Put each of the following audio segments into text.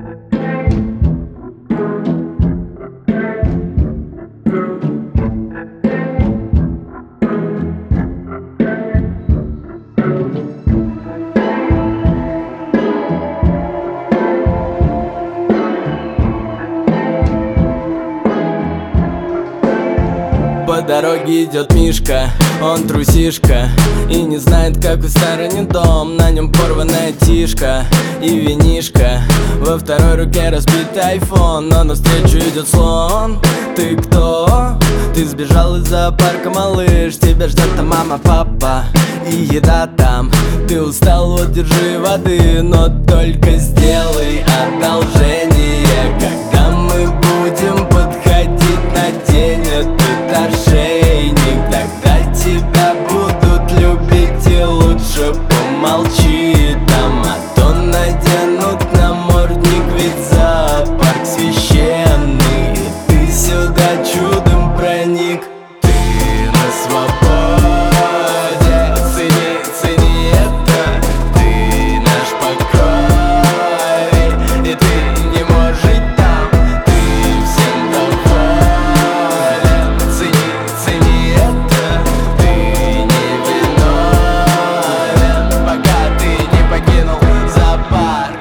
По дороге идет Мишка, он трусишка и не знает, как устроен дом. На нем порванная тишка и винишка, во второй руке разбитый айфон. Но навстречу идет слон. Ты кто? Ты сбежал из зоопарка, малыш. Тебя ждет там мама, папа и еда там. Ты устал, вот держи воды, но только сделай одолжение. Когда мы будем подходить, надень этот ошейник. Тогда тебя будут любить и лучше помолчи там. А то наденут намордник, ведь зоопарк священный. И ты сюда чудом проник. Ты на свободе, цени, цени это. Ты наш покой, и ты не можешь жить там. Ты всем доволен, цени, цени это. Ты не виновен, пока ты не покинул зоопарк.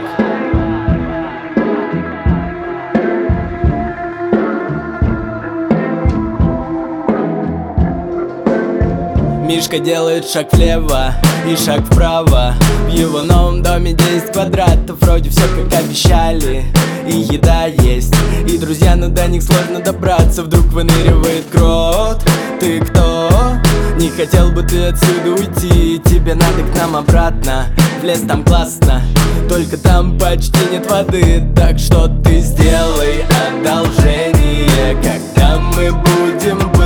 Мишка делает шаг влево и шаг вправо. В его новом доме 10 квадратов. Вроде все как обещали, и еда есть, и друзья, но до них сложно добраться. Вдруг выныривает крот. Ты кто? Не хотел бы ты отсюда уйти? Тебе надо к нам обратно. В лес там классно, только там почти нет воды. Так что ты сделай одолжение. Когда мы будем